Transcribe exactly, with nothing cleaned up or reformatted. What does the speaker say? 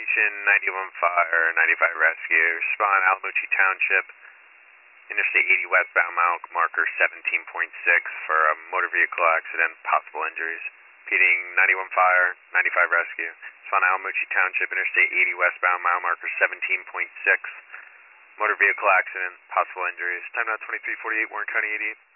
Attention ninety-one fire, ninety-five rescue. Respond Alamucci Township, Interstate eighty westbound, mile marker seventeen point six for a motor vehicle accident, possible injuries. Repeating ninety-one fire, ninety-five rescue. Respond Alamucci Township, Interstate eighty westbound, mile marker seventeen point six. Motor vehicle accident, possible injuries. Time now twenty-three forty-eight, Warren County eighty-eight.